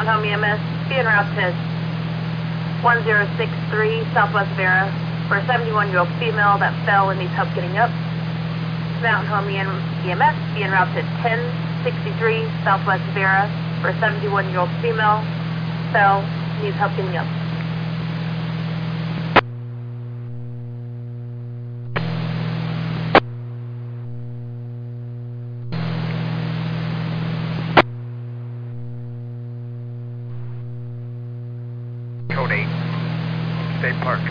Mountain Home EMS, be en route to 1063 Southwest Vera for a 71-year-old female that fell and needs help getting up. Mountain Home EMS, be en route to 1063 Southwest Vera for a 71-year-old female, fell, needs help getting up. Code 8, stay parked.